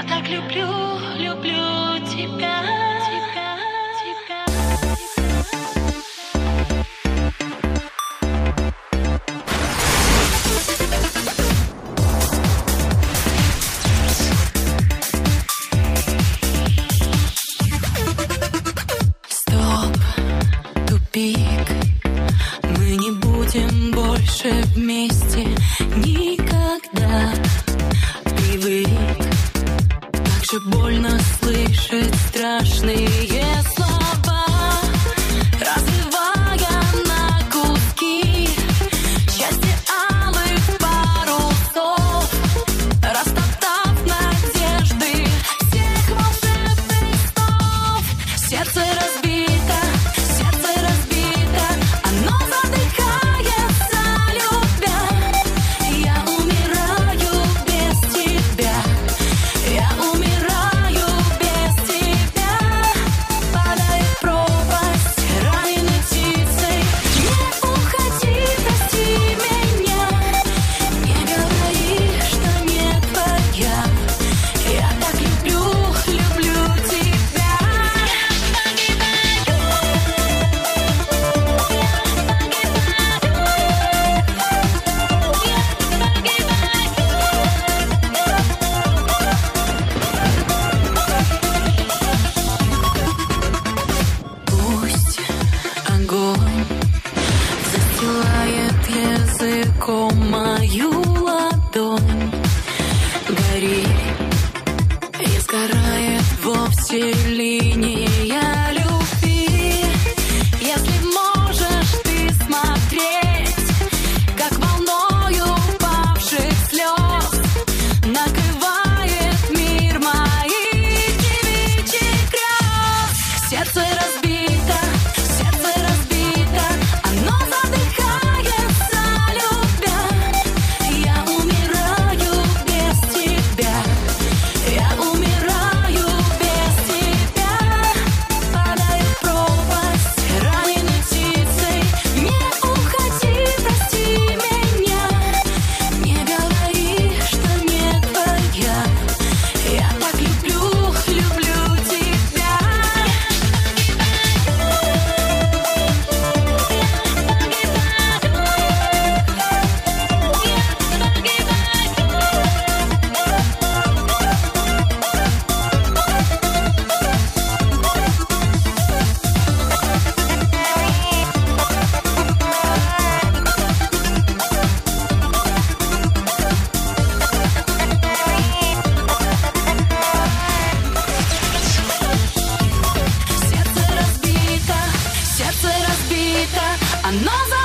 Я так люблю, люблю тебя. Стоп, тупик. Мы не будем больше вместе никогда. Привык так же больно слышать страшные слова, разрывая на куски счастье алых парусов, растоптав надежды всех волшебных снов. Сердце разбито, оно задыхается, любя. Я умираю без тебя, я умираю без тебя. Падаю в пропасть раненой птицей. Не уходи, прости меня, не говори, что не твоя. Я так люблю, люблю тебя. Пусть огонь застилает языком мою ладонь, гори и сгорает вовсе линия любви. Если можешь ты смотреть, как волною упавших слез накрывает мир моих девичьих грез. Сердце разбито, оно задыхается, любя. Я умираю без тебя, я умираю без тебя. Падаю в пропасть раненой птицей. Не уходи, прости меня, не говори, что не твоя. Я так люблю, люблю тебя. Сердце разбито, оно